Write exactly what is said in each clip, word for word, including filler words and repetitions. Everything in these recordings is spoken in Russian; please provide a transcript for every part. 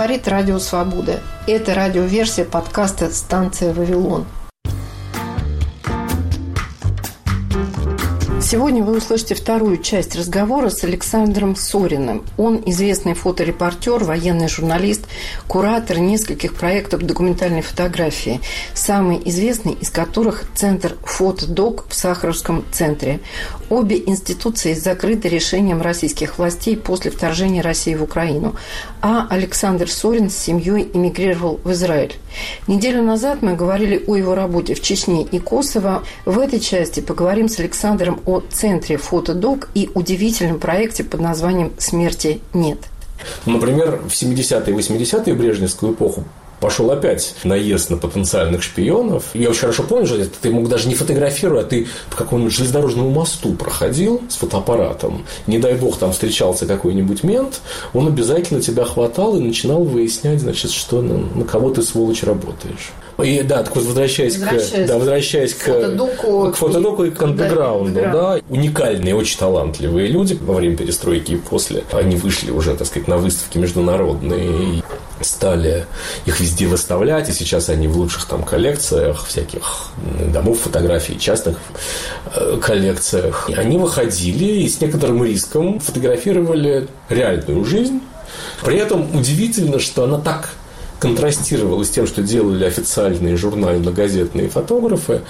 Говорит Радио Свобода. Это радиоверсия подкаста «Станция Вавилон». Сегодня вы услышите вторую часть разговора с Александром Сориным. Он известный фоторепортер, военный журналист, куратор нескольких проектов документальной фотографии, самый известный из которых Центр «Фотодок» в Сахаровском центре. Обе институции закрыты решением российских властей после вторжения России в Украину, а Александр Сорин с семьей эмигрировал в Израиль. Неделю назад мы говорили о его работе в Чечне и Косово. В этой части поговорим с Александром о Центре «Фотодок» и удивительном проекте под названием «Смерти нет». Например, в семидесятые и восьмидесятые, в брежневскую эпоху, пошел опять наезд на потенциальных шпионов. Я очень хорошо помню, что ты мог даже не фотографировать, а ты по какому-нибудь железнодорожному мосту проходил с фотоаппаратом. Не дай бог, там встречался какой-нибудь мент, он обязательно тебя хватал и начинал выяснять, значит, что на, на кого ты, сволочь, работаешь. И да, так вот, возвращаясь, возвращаясь, к, да, возвращаясь к, фотодоку, к фотодоку и к андеграунду, да, да, уникальные, очень талантливые люди во время перестройки и после. Они вышли уже, так сказать, на выставки международные и стали их везде выставлять, и сейчас они в лучших там коллекциях всяких домов фотографий, частных коллекциях. И они выходили и с некоторым риском фотографировали реальную жизнь. При этом удивительно, что она так контрастировало с тем, что делали официальные журнально-газетные фотографы,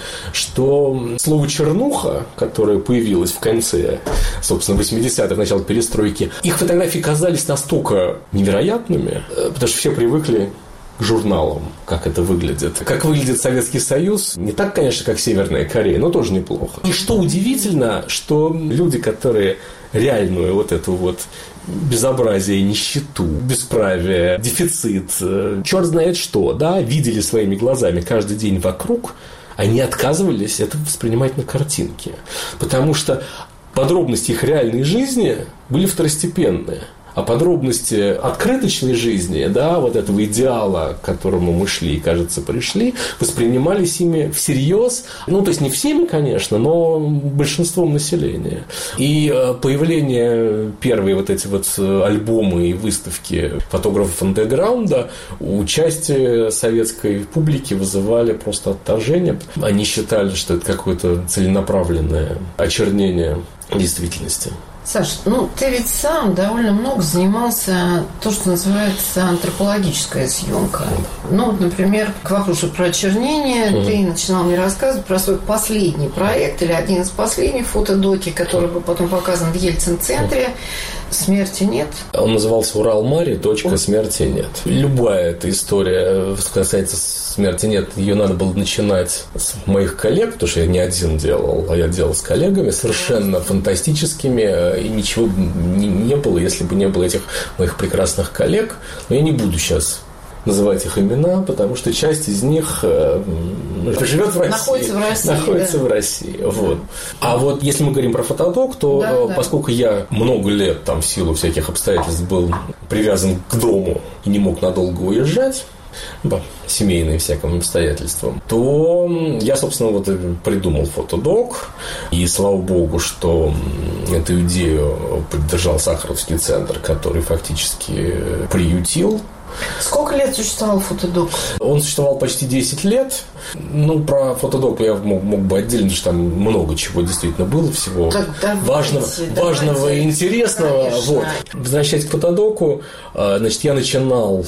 что слово «чернуха», которое появилось в конце, собственно, восьмидесятых, начала перестройки, их фотографии казались настолько невероятными, потому что все привыкли к журналам, как это выглядит. Как выглядит Советский Союз, не так, конечно, как Северная Корея, но тоже неплохо. И что удивительно, что люди, которые реальную вот эту вот безобразие, нищету, бесправие, дефицит, черт знает что, да, видели своими глазами каждый день вокруг, они отказывались это воспринимать на картинке. Потому что подробности их реальной жизни были второстепенные. А подробности открыточной жизни, да, вот этого идеала, к которому мы шли и, кажется, пришли, воспринимались ими всерьез. Ну, то есть, не всеми, конечно, но большинством населения. И появление первые вот эти вот альбомы и выставки фотографов андеграунда у части советской публики вызывали просто отторжение. Они считали, что это какое-то целенаправленное очернение действительности. Саш, ну ты ведь сам довольно много занимался то, что называется антропологическая съемка. Ну, вот, например, к вопросу про очернение, mm-hmm. ты начинал мне рассказывать про свой последний проект или один из последних фотодоки, который был потом показан в Ельцин-центре. «Смерти нет». Он назывался «Урал-Мари. Точка. Смерти нет». Любая эта история, что касается «Смерти нет», ее надо было начинать с моих коллег, потому что я не один делал, а я делал с коллегами, совершенно фантастическими, и ничего не, не было, если бы не было этих моих прекрасных коллег. Но я не буду сейчас называть их имена, потому что часть из них э, живет в России. Находится в России. Находится да. в России. Вот. А вот если мы говорим про фотодок, то да, э, да. поскольку я много лет там в силу всяких обстоятельств был привязан к дому и не мог надолго уезжать, по семейным всяким обстоятельствам, то я, собственно, вот придумал фотодок. И слава богу, что эту идею поддержал Сахаровский центр, который фактически приютил. Сколько лет существовал фотодок? Он существовал почти десять лет. Ну, про фотодок я мог, мог бы отдельно, потому что там много чего действительно было, всего давайте, важного, давайте, важного и интересного. Вот. Возвращаясь к фотодоку, значит, я начинал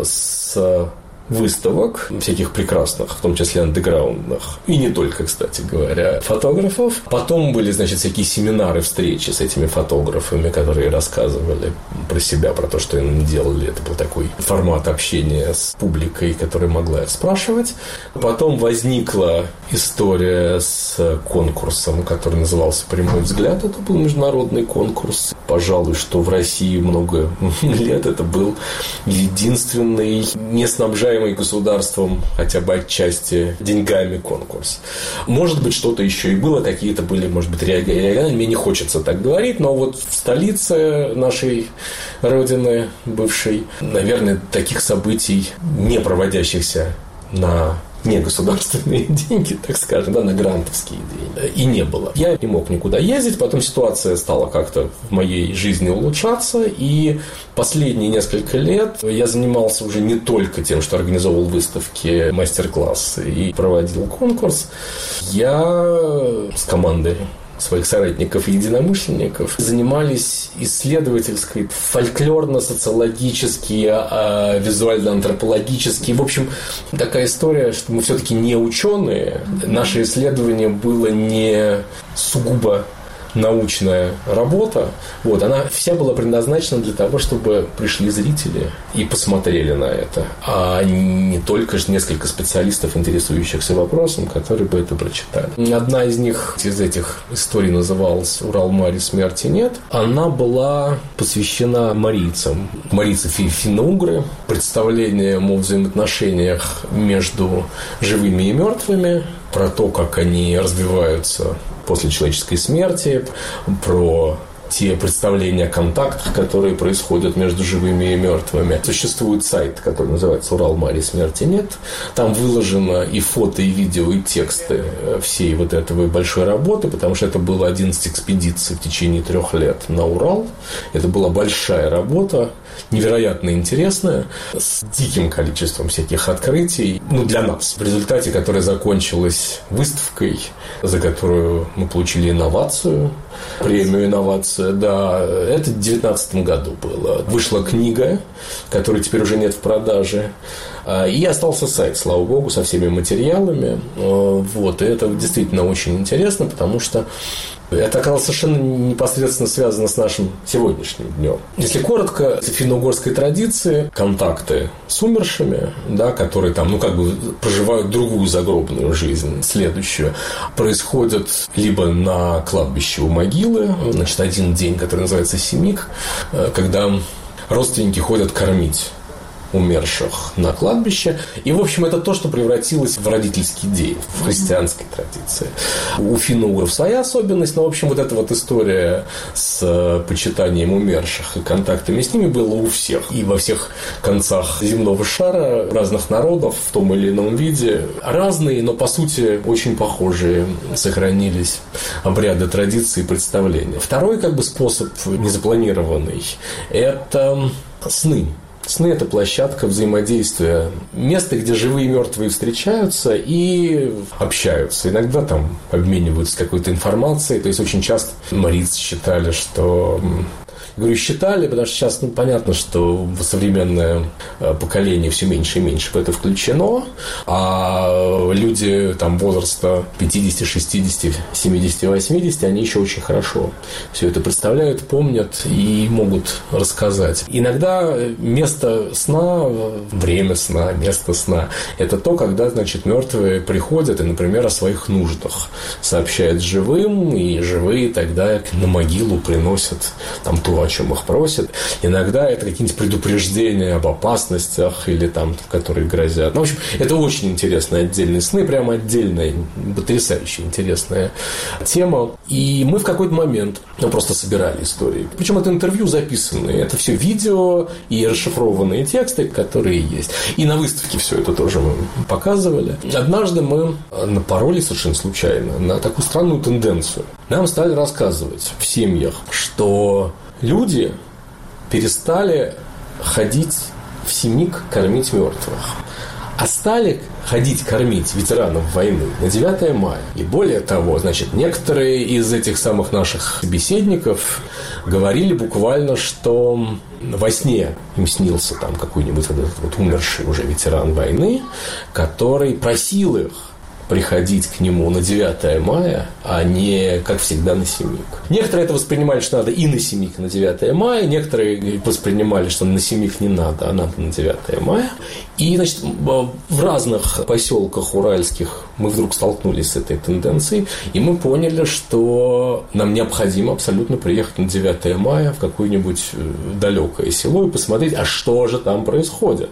с выставок всяких прекрасных, в том числе андеграундных, и не только, кстати говоря, фотографов. Потом были, значит, всякие семинары, встречи с этими фотографами, которые рассказывали про себя, про то, что они делали. Это был такой формат общения с публикой, которая могла их спрашивать. Потом возникла история с конкурсом, который назывался «Прямой взгляд». Это был международный конкурс. Пожалуй, что в России много лет это был единственный не снабжаемый государством хотя бы отчасти деньгами конкурс. Может быть, что-то еще и было, какие-то были, может быть, региональные. Мне не хочется так говорить, но вот в столице нашей родины бывшей, наверное, таких событий, не проводящихся на не государственные деньги, так скажем, да, на грантовские деньги. И не было. Я не мог никуда ездить, потом ситуация стала как-то в моей жизни улучшаться, и последние несколько лет я занимался уже не только тем, что организовывал выставки, мастер-классы и проводил конкурс. Я с командой своих соратников и единомышленников занимались исследовательской, фольклорно-социологические, визуально-антропологические. В общем, такая история, что мы все-таки не ученые. Наше исследование было не сугубо научная работа, вот, она вся была предназначена для того, чтобы пришли зрители и посмотрели на это, а не только же несколько специалистов, интересующихся вопросом, которые бы это прочитали. Одна из них, из этих историй называлась «Урал-Мари, смерти нет». Она была посвящена марийцам. Марийцы финно-угры, представлением о взаимоотношениях между живыми и мертвыми, про то, как они развиваются после человеческой смерти, про те представления о контактах, которые происходят между живыми и мертвыми. Существует сайт, который называется «Урал-Мари, смерти нет». Там выложено и фото, и видео, и тексты всей вот этой большой работы, потому что это было одиннадцать экспедиций в течение трех лет на Урал. Это была большая работа, невероятно интересная, с диким количеством всяких открытий, ну, для нас. В результате, которая закончилась выставкой, за которую мы получили инновацию, премию «Инновация», да, это в девятнадцатом году было. Вышла книга, которой теперь уже нет в продаже, и остался сайт, слава богу, со всеми материалами. Вот, и это действительно очень интересно, потому что это оказалось совершенно непосредственно связано с нашим сегодняшним днем. Если коротко, в финно-угорской традиции контакты с умершими, да, которые там, ну, как бы проживают другую загробную жизнь, следующую, происходят либо на кладбище у могилы, значит, один день, который называется семик, когда родственники ходят кормить умерших на кладбище. И, в общем, это то, что превратилось в родительский день в христианской традиции. У финно-угров своя особенность, но, в общем, вот эта вот история с почитанием умерших и контактами с ними была у всех. И во всех концах земного шара разных народов в том или ином виде. Разные, но, по сути, очень похожие сохранились обряды, традиции, представления. Второй, как бы, способ незапланированный – это сны. Сны – это площадка взаимодействия, место, где живые и мертвые встречаются и общаются. Иногда там обмениваются какой-то информацией. То есть, очень часто марийцы считали, что... Говорю, считали, потому что сейчас, ну, понятно, что в современное поколение все меньше и меньше в это включено, а люди там возраста пятьдесят, шестьдесят, семьдесят, восемьдесят, они еще очень хорошо все это представляют, помнят и могут рассказать. Иногда место сна, время сна, место сна – это то, когда, значит, мертвые приходят и, например, о своих нуждах сообщают живым, и живые тогда на могилу приносят там то, о чем их просят. Иногда это какие-нибудь предупреждения об опасностях или там, которые грозят. Ну, в общем, это очень интересные отдельные сны, прямо отдельная, потрясающе интересная тема. И мы в какой-то момент ну, просто собирали истории. Причем это интервью записанные, это все видео и расшифрованные тексты, которые есть. И на выставке все это тоже мы показывали. Однажды мы напоролись совершенно случайно на такую странную тенденцию. Нам стали рассказывать в семьях, что люди перестали ходить в семик кормить мертвых, а стали ходить кормить ветеранов войны на девятое мая. И более того, значит, некоторые из этих самых наших собеседников говорили буквально, что во сне им снился там какой-нибудь вот этот вот умерший уже ветеран войны, который просил их приходить к нему на девятое мая, а не, как всегда, на семик. Некоторые это воспринимали, что надо и на семик, и на девятое мая. Некоторые воспринимали, что на семик не надо, а надо на девятое мая. И, значит, в разных поселках уральских мы вдруг столкнулись с этой тенденцией, и мы поняли, что нам необходимо абсолютно приехать на девятое мая в какое-нибудь далекое село и посмотреть, а что же там происходит.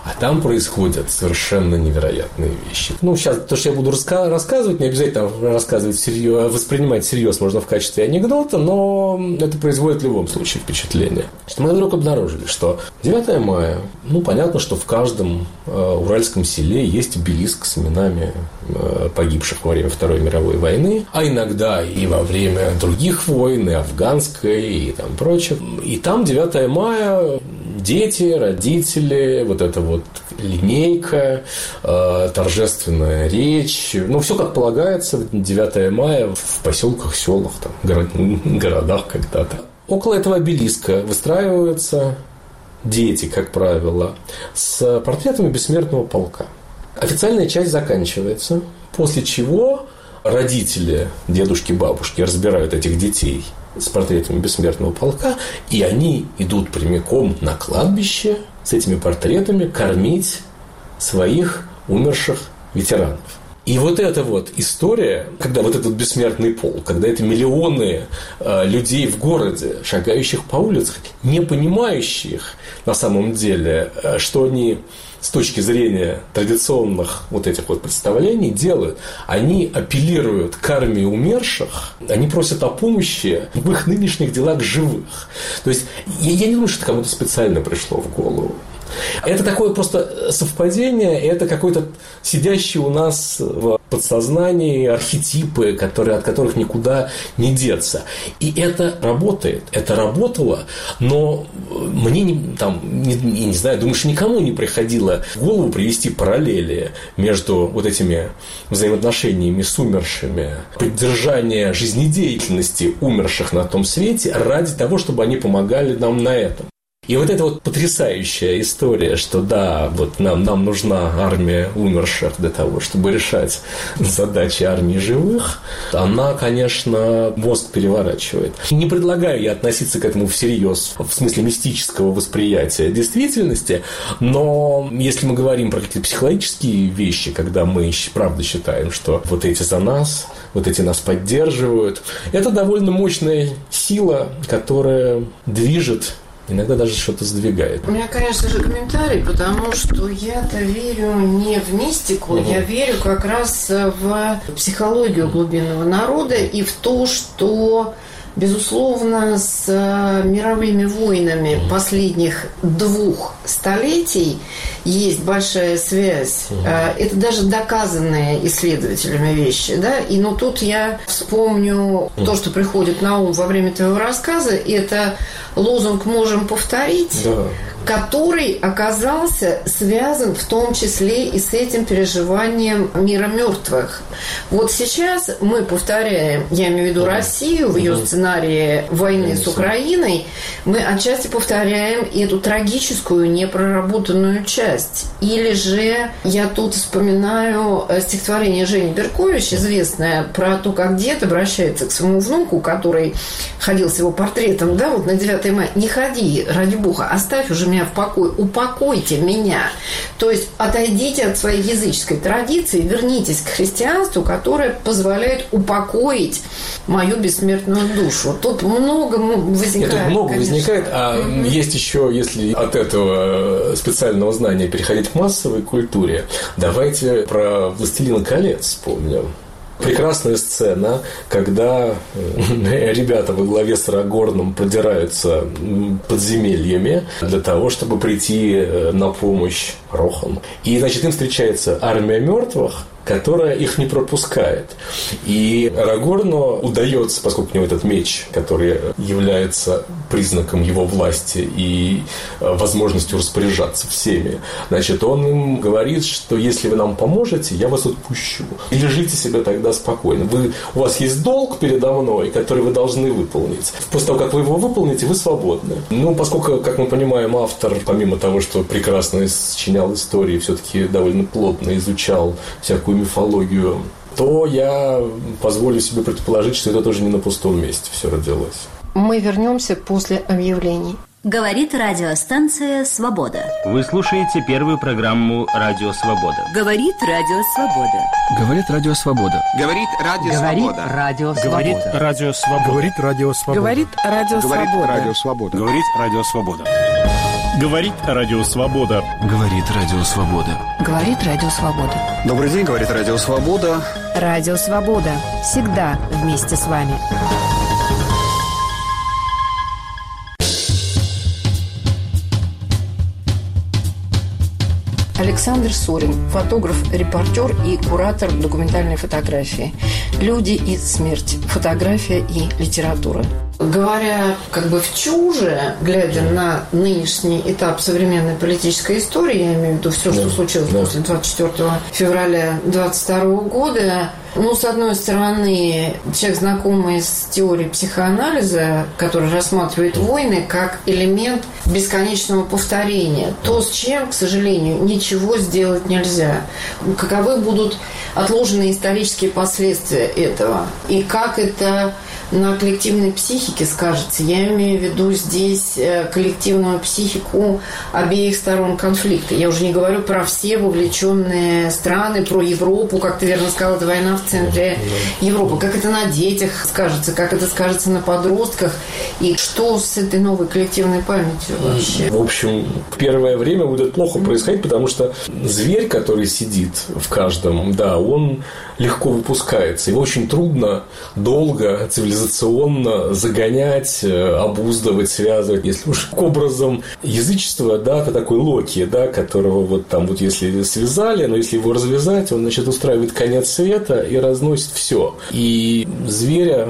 А там происходят совершенно невероятные вещи. Ну, сейчас то, что я буду раска- рассказывать, не обязательно рассказывать всерьез, воспринимать всерьез можно в качестве анекдота, но это производит в любом случае впечатление. Что мы вдруг обнаружили, что девятое мая, ну, понятно, что в каждом э, уральском селе есть обелиск с именами э, погибших во время Второй мировой войны, а иногда и во время других войн, и афганской, и там прочих. И там девятое мая дети, родители, вот эта вот линейка, э, торжественная речь, ну, все как полагается, девятое мая в поселках, селах, там, горо- городах когда-то. Около этого обелиска выстраиваются дети, как правило, с портретами бессмертного полка. Официальная часть заканчивается, после чего родители, дедушки, бабушки разбирают этих детей с портретами бессмертного полка, и они идут прямиком на кладбище с этими портретами кормить своих умерших ветеранов. И вот эта вот история, когда вот этот бессмертный полк, когда это миллионы э, людей в городе, шагающих по улицам, не понимающих на самом деле, э, что они с точки зрения традиционных вот этих вот представлений делают, они апеллируют к армии умерших, они просят о помощи в их нынешних делах живых. То есть я, я не думаю, что это кому-то специально пришло в голову. Это такое просто совпадение, это какой-то сидящий у нас в подсознании архетипы, которые, от которых никуда не деться. И это работает, это работало, но мне не, там, не, не знаю, думаю, что никому не приходило в голову привести параллели между вот этими взаимоотношениями с умершими, поддержание жизнедеятельности умерших на том свете ради того, чтобы они помогали нам на этом. И вот эта вот потрясающая история, что да, вот нам, нам нужна армия умерших для того, чтобы решать задачи армии живых, она, конечно, мозг переворачивает. Не предлагаю я относиться к этому всерьез, в смысле мистического восприятия действительности, но если мы говорим про какие-то психологические вещи, когда мы правда считаем, что вот эти за нас, вот эти нас поддерживают, это довольно мощная сила, которая движет, иногда даже что-то сдвигает. У меня, конечно же, комментарий, потому что я-то верю не в мистику, угу. Я верю как раз в психологию глубинного народа и в то, что, безусловно, с мировыми войнами угу. последних двух столетий есть большая связь. Угу. Это даже доказанные исследователями вещи. Да? И ну, тут я вспомню угу. то, что приходит на ум во время твоего рассказа. Это лозунг «можем повторить», да. который оказался связан в том числе и с этим переживанием мира мертвых. Вот сейчас мы повторяем, я имею в виду Россию в ее сценарии войны с Украиной, мы отчасти повторяем эту трагическую непроработанную часть. Или же я тут вспоминаю стихотворение Жени Беркович, известное, про то, как дед обращается к своему внуку, который ходил с его портретом, да, вот на девятое мая. Не ходи, ради бога, оставь уже меня в покое, упокойте меня. То есть отойдите от своей языческой традиции, вернитесь к христианству, которое позволяет упокоить мою бессмертную душу. Тут много возникает. Нет, тут много конечно. возникает, а mm-hmm. есть еще, если от этого специального знания переходить к массовой культуре, давайте про «Властелина колец» вспомним. Прекрасная сцена, когда ребята во главе с Арагорном продираются подземельями для того, чтобы прийти на помощь Рохану. И, значит, им встречается армия мертвых, которая их не пропускает. И Арагорну удается, поскольку у него этот меч, который является признаком его власти и возможностью распоряжаться всеми, значит, он им говорит, что если вы нам поможете, я вас отпущу. И лежите себе тогда спокойно. Вы, у вас есть долг передо мной, который вы должны выполнить. После того, как вы его выполните, вы свободны. Ну, поскольку, как мы понимаем, автор, помимо того, что прекрасно сочинял истории, все-таки довольно плотно изучал всякую мифологию, то я позволю себе предположить, что это тоже не на пустом месте все родилось. Мы вернемся после объявлений. Говорит радиостанция «Свобода». Вы слушаете первую программу «Радио Свобода». Говорит Радио Свобода. Говорит Радио Свобода. Говорит Радио Свобода. Говорит Радио Свобода. Говорит Радио Свобода. Говорит Радио Свобода. Говорит Радио Свобода. Говорит Радио Свобода. Говорит Радио Свобода. Говорит Радио Свобода. Говорит Радио Свобода. Говорит Радио Свобода. Добрый день, говорит Радио Свобода. Радио Свобода. Всегда вместе с вами. Александр Сорин, фотограф, репортер и куратор документальной фотографии. Люди и смерть. Фотография и литература. Говоря как бы в чуже, глядя на нынешний этап современной политической истории, я имею в виду все, что да, случилось да. после двадцать четвёртого февраля двадцать второго года, ну, с одной стороны, человек, знакомый с теорией психоанализа, который рассматривает войны как элемент бесконечного повторения, то, с чем, к сожалению, ничего сделать нельзя. Каковы будут отложенные исторические последствия этого? И как это на коллективной психике скажется? Я имею в виду здесь коллективную психику обеих сторон конфликта. Я уже не говорю про все вовлеченные страны, про Европу, как ты верно сказала, это война в центре Европы. Как это на детях скажется, как это скажется на подростках, и что с этой новой коллективной памятью вообще? В общем, в первое время будет плохо происходить, потому что зверь, который сидит в каждом, да, он легко выпускается. Его очень трудно долго, цивилизационно загонять, обуздывать, связывать. Если уж к образом язычества, да, это такой Локи, да, которого вот там вот если связали, но если его развязать, он, значит, устраивает конец света и разносит все. И зверя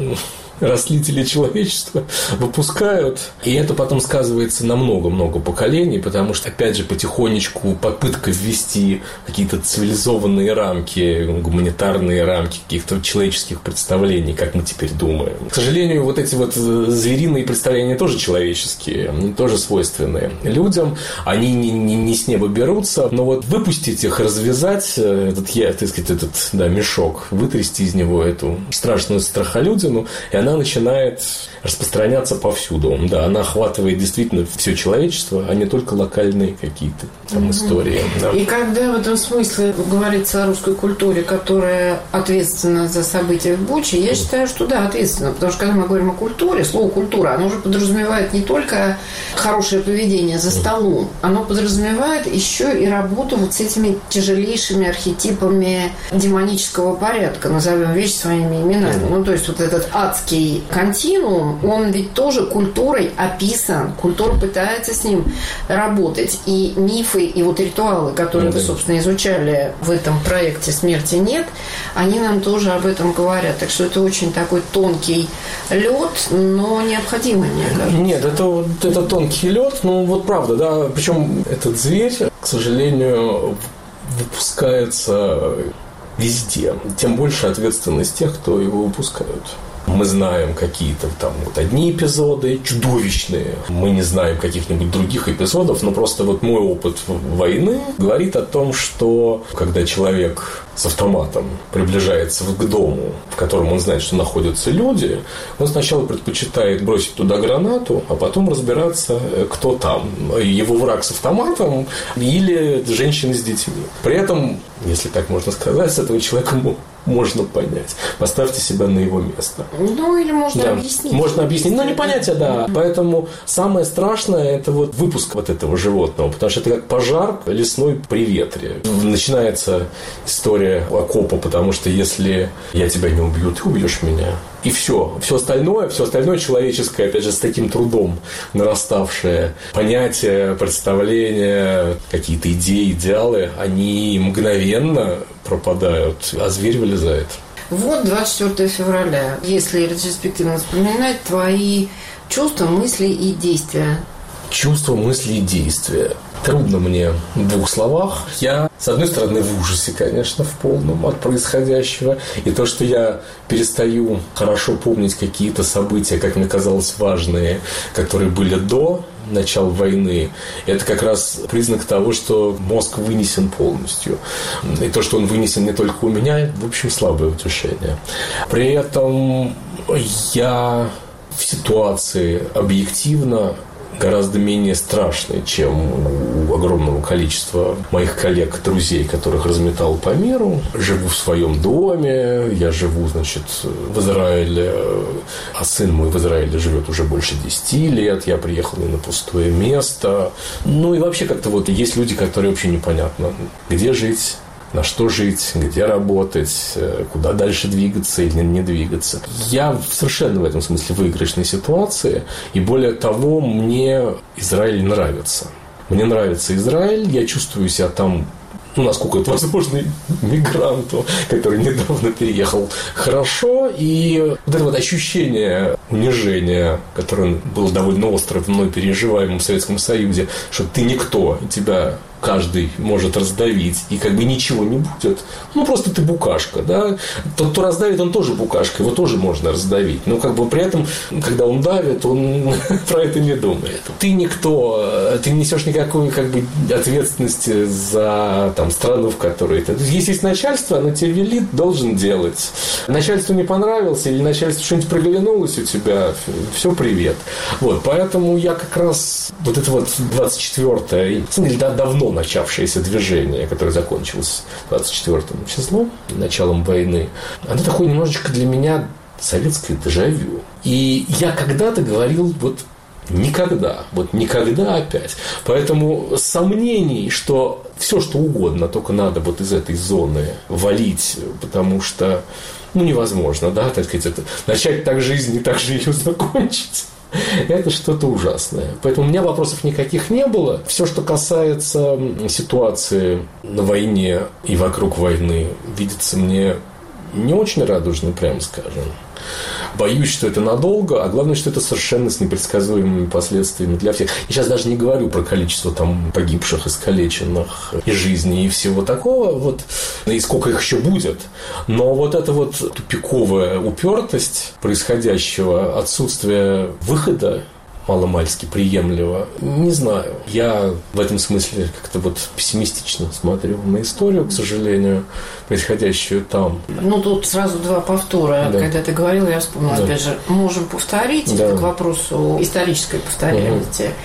растлители человечества выпускают, и это потом сказывается на много-много поколений, потому что, опять же, потихонечку попытка ввести какие-то цивилизованные рамки, гуманитарные рамки каких-то человеческих представлений, как мы теперь думаем. К сожалению, вот эти вот звериные представления тоже человеческие, они тоже свойственные людям, они не, не, не с неба берутся, но вот выпустить их, развязать этот, я, так сказать, этот да, мешок, вытрясти из него эту страшную страхолюдину, и она начинает распространяться повсюду. Да, она охватывает действительно все человечество, а не только локальные какие-то там истории. Да. И когда в этом смысле говорится о русской культуре, которая ответственна за события в Буче, я считаю, что да, ответственна. Потому что когда мы говорим о культуре, слово «культура», оно уже подразумевает не только хорошее поведение за столом, оно подразумевает еще и работу вот с этими тяжелейшими архетипами демонического порядка, назовем вещи своими именами. Ну, то есть вот этот адский континуум, он ведь тоже культурой описан. Культура пытается с ним работать. И мифы, и вот ритуалы, которые mm-hmm. вы, собственно, изучали в этом проекте «Смерти нет», они нам тоже об этом говорят. Так что это очень такой тонкий лед, но необходимый, мне кажется. Нет, это, это тонкий лед, ну вот правда, да. Причем этот зверь, к сожалению, выпускается везде. Тем больше ответственность тех, кто его выпускают. Мы знаем какие-то там вот одни эпизоды чудовищные, мы не знаем каких-нибудь других эпизодов, но просто вот мой опыт войны говорит о том, что когда человек с автоматом приближается к дому, в котором он знает, что находятся люди, он сначала предпочитает бросить туда гранату, а потом разбираться, кто там. Его враг с автоматом или женщины с детьми. При этом, если так можно сказать, с этого человека можно понять. Поставьте себя на его место. Ну, или можно да. объяснить. Можно объяснить, но не понятие, да. Поэтому самое страшное – это вот выпуск вот этого животного, потому что это как пожар лесной при ветре. Начинается история окопа, потому что если я тебя не убью, ты убьешь меня. И все. Все остальное, все остальное человеческое, опять же, с таким трудом нараставшее понятия, представления, какие-то идеи, идеалы, они мгновенно пропадают, а зверь вылезает. Вот двадцать четвёртого февраля. Если ретроспективно вспоминать, твои чувства, мысли и действия. Чувства, мысли и действия. Трудно мне в двух словах. Я, с одной стороны, в ужасе, конечно, в полном от происходящего. И то, что я перестаю хорошо помнить какие-то события, как мне казалось, важные, которые были до начала войны, это как раз признак того, что мозг вынесен полностью. И то, что он вынесен не только у меня, в общем, слабое утешение. При этом я в ситуации объективно гораздо менее страшный, чем у огромного количества моих коллег, друзей, которых разметал по миру. Живу в своем доме, я живу, значит, в Израиле, а сын мой в Израиле живет уже больше десяти лет, я приехал на пустое место. Ну и вообще как-то вот есть люди, которые вообще непонятно, где жить, на что жить, где работать, куда дальше двигаться или не двигаться. Я совершенно в этом смысле в выигрышной ситуации. И более того, мне Израиль нравится. Мне нравится Израиль, я чувствую себя там, ну, насколько это возможно, мигранту, который недавно переехал, хорошо. И вот это вот ощущение унижения, которое было довольно остро мной переживаемым в Советском Союзе, что ты никто, и тебя каждый может раздавить, и как бы ничего не будет. Ну, просто ты букашка, да. Тот, кто раздавит, он тоже букашка, его тоже можно раздавить. Но как бы при этом, когда он давит, он про это не думает. Ты никто, ты не несешь никакой как бы ответственности за там, страну, в которой ты. Если есть начальство, оно тебе велит, должен делать. Начальству не понравился, или начальству что-нибудь проглянулось у тебя, все, привет. Вот, поэтому я как раз вот это вот двадцать четвёртое, да, давно начавшееся движение, которое закончилось двадцать четвёртым числом, началом войны, оно такое немножечко для меня советское дежавю. И я когда-то говорил вот никогда, вот никогда опять. Поэтому сомнений, что все, что угодно, только надо вот из этой зоны валить, потому что, ну, невозможно, да, так сказать, это, начать так жизнь и так же ее закончить. Это что-то ужасное. Поэтому у меня вопросов никаких не было. Все, что касается ситуации на войне и вокруг войны, видится мне не очень радужно, прямо скажем. Боюсь, что это надолго, а главное, что это совершенно с непредсказуемыми последствиями для всех. Я сейчас даже не говорю про количество там погибших, искалеченных и жизней и всего такого, вот, и сколько их еще будет. Но вот эта вот тупиковая упертость происходящего, отсутствие выхода маломальски приемлемо, не знаю. Я в этом смысле как-то вот пессимистично смотрю на историю, к сожалению, происходящую там. Ну, тут сразу два повтора. Да. Когда ты говорил, я вспомнила, да. Опять же, можем повторить, да. Это к вопросу исторической повторяемости. Угу.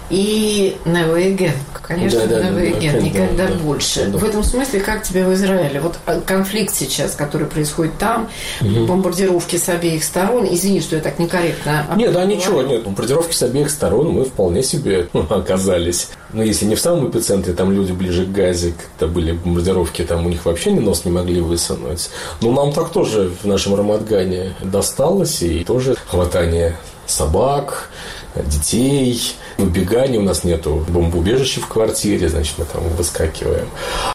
И never again. Конечно, да, да, never да, again. Да, никогда да, больше. Да. В этом смысле, как тебе в Израиле? Вот конфликт сейчас, который происходит там, угу. Бомбардировки с обеих сторон. Извини, что я так некорректно. Нет, да, ничего, нет. Бомбардировки с обеих сторон мы вполне себе оказались. Ну, если не в самом эпицентре, там люди ближе к Газе, когда были бомбардировки, там у них вообще ни нос не могли высунуть. Но нам так тоже в нашем Рамат-Гане досталось, и тоже хватание собак, детей, выбегание. У нас нету бомбоубежища в квартире, значит, мы там выскакиваем.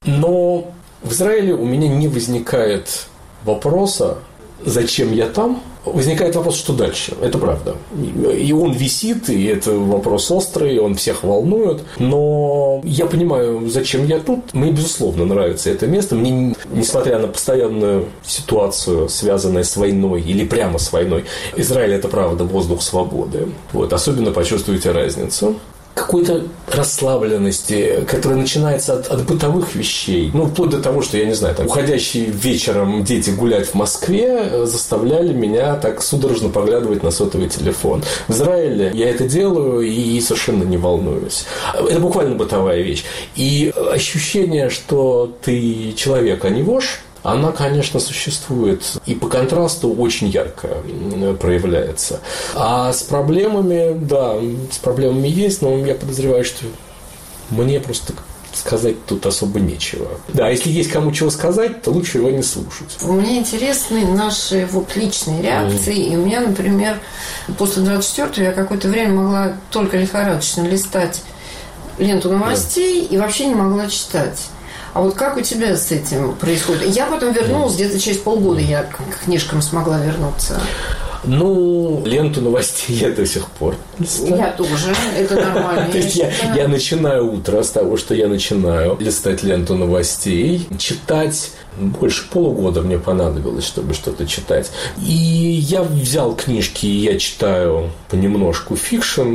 Но в Израиле у меня не возникает вопроса, зачем я там. Возникает вопрос, что дальше. Это правда. И он висит, и это вопрос острый, он всех волнует. Но я понимаю, зачем я тут. Мне, безусловно, нравится это место. Мне, несмотря на постоянную ситуацию, связанную с войной, или прямо с войной, Израиль – это, правда, воздух свободы. Вот. Особенно почувствуете разницу. Какой-то расслабленности, которая начинается от, от бытовых вещей. Ну, вплоть до того, что, я не знаю, там, уходящие вечером дети гулять в Москве заставляли меня так судорожно поглядывать на сотовый телефон. В Израиле я это делаю и совершенно не волнуюсь. Это буквально бытовая вещь. И ощущение, что ты человек, а не вошь, она, конечно, существует и по контрасту очень ярко проявляется. А с проблемами, да, с проблемами есть, но я подозреваю, что мне просто сказать тут особо нечего. Да, если есть кому чего сказать, то лучше его не слушать. Мне интересны наши вот личные реакции. Mm. И у меня, например, после двадцать четвёртого я какое-то время могла только лихорадочно листать ленту новостей mm. и вообще не могла читать. А вот как у тебя с этим происходит? Я потом вернулась, где-то через полгода я к книжкам смогла вернуться. Ну, ленту новостей я до сих пор листаю. Я тоже, это нормально. То есть я, я начинаю утро с того, что я начинаю листать ленту новостей, читать. Больше полугода мне понадобилось, чтобы что-то читать. И я взял книжки, и я читаю понемножку фикшн,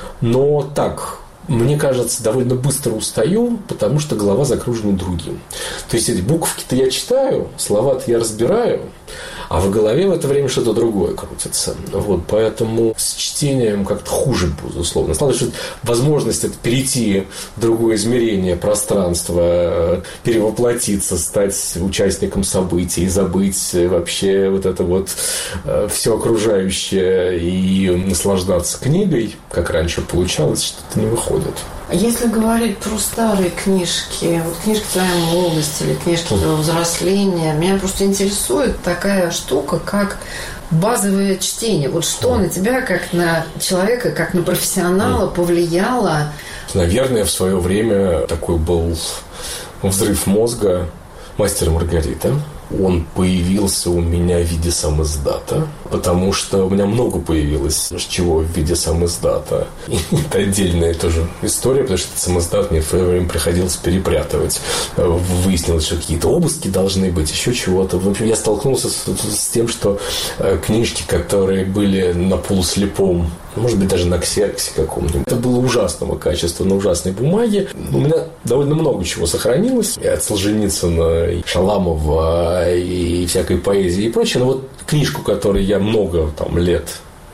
но так... Мне кажется, довольно быстро устаю, потому что голова загружена другим. То есть эти буковки-то я читаю, слова-то я разбираю, а в голове в это время что-то другое крутится. Вот, поэтому с чтением как-то хуже, безусловно. Стало, что возможность это перейти в другое измерение пространства, перевоплотиться, стать участником событий, забыть вообще вот это вот все окружающее и наслаждаться книгой, как раньше получалось, что-то не выходит. Если говорить про старые книжки, вот книжки твоей молодости или книжки твоего взросления, меня просто интересует такая штука, как базовое чтение. Вот что на тебя, как на человека, как на профессионала повлияло? Наверное, в свое время такой был взрыв мозга «Мастер и Маргарита». Он появился у меня в виде самиздата, потому что у меня много появилось чего в виде самиздата. И это отдельная тоже история, потому что этот самиздат мне в свое время приходилось перепрятывать. Выяснилось, что какие-то обыски должны быть, еще чего-то. В общем, я столкнулся с, с тем, что книжки, которые были на полуслепом, может быть, даже на ксероксе каком-нибудь, это было ужасного качества, на ужасной бумаге. У меня довольно много чего сохранилось. И от Солженицына, и Шаламова, и всякой поэзии и прочее. Но вот книжку, которую я много там, лет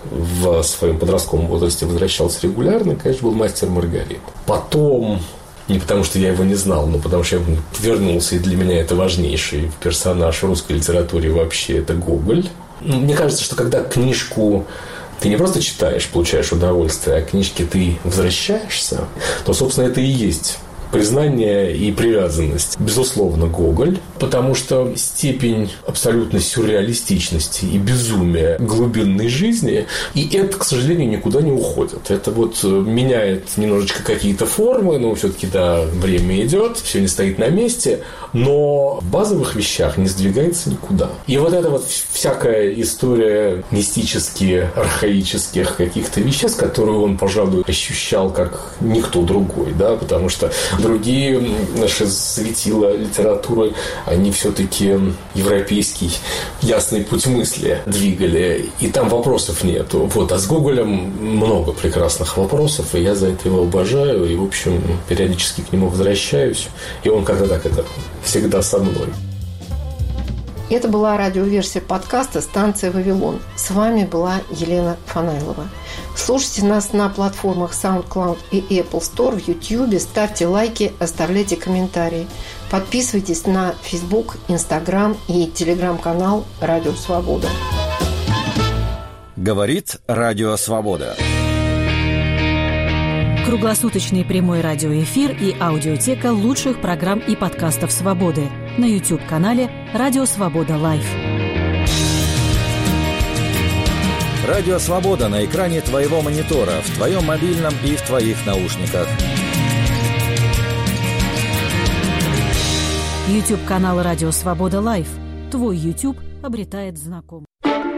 в своем подростковом возрасте возвращался регулярно, конечно, был «Мастер и Маргарита». Потом, не потому что я его не знал, но потому что я вернулся, и для меня это важнейший персонаж в русской литературе вообще, это Гоголь. Мне кажется, что когда книжку ты не просто читаешь, получаешь удовольствие, а книжки ты возвращаешься, то, собственно, это и есть признание и привязанность. Безусловно, Гоголь, потому что степень абсолютной сюрреалистичности и безумия глубинной жизни, и это, к сожалению, никуда не уходит. Это вот меняет немножечко какие-то формы, но все-таки, да, время идет, все не стоит на месте, но в базовых вещах не сдвигается никуда. И вот эта вот всякая история мистически архаических каких-то веществ, которую он, пожалуй, ощущал как никто другой, да, потому что другие наши светила литературы, они все-таки европейский ясный путь мысли двигали, и там вопросов нету. Вот. А с Гоголем много прекрасных вопросов, и я за это его обожаю, и, в общем, периодически к нему возвращаюсь, и он как-то так это всегда со мной. Это была радиоверсия подкаста «Станция Вавилон». С вами была Елена Фанайлова. Слушайте нас на платформах SoundCloud и Apple Store, в YouTube, ставьте лайки, оставляйте комментарии. Подписывайтесь на Facebook, Instagram и Telegram-канал «Радио Свобода». Говорит Радио Свобода. Круглосуточный прямой радиоэфир и аудиотека лучших программ и подкастов «Свободы» на YouTube-канале «Радио Свобода Лайв». Радио Свобода на экране твоего монитора, в твоем мобильном и в твоих наушниках. YouTube-канал «Радио Свобода Лайв». Твой YouTube обретает знакомых.